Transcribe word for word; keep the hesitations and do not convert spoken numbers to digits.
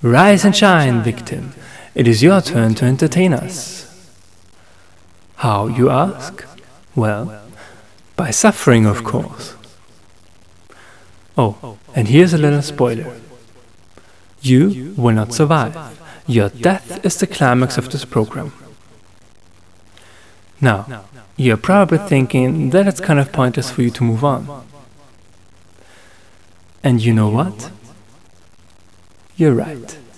Rise and shine, victim. It is your turn to entertain us. How, you ask? Well, by suffering, of course. Oh, and here's a little spoiler. You will not survive. Your death is the climax of this program. Now, you're probably thinking that it's kind of pointless for you to move on. And you know what? You're right.